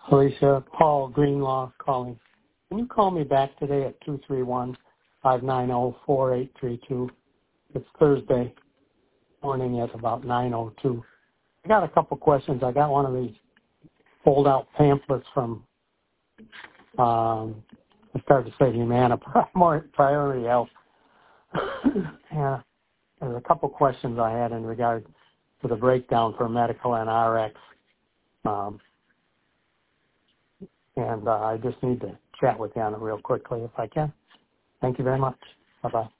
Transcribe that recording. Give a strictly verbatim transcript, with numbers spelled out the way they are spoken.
Alicia, Paul Greenlaw calling. Can you call me back today at two three one, five nine zero, four eight three two? It's Thursday morning at about nine oh two. I got a couple questions. I got one of these fold-out pamphlets from, um, I started to say Humana, more Priority Health. Yeah, there's a couple questions I had in regard to the breakdown for medical and R X. Um, and uh, I just need to chat with you on it real quickly if I can. Thank you very much. Bye-bye.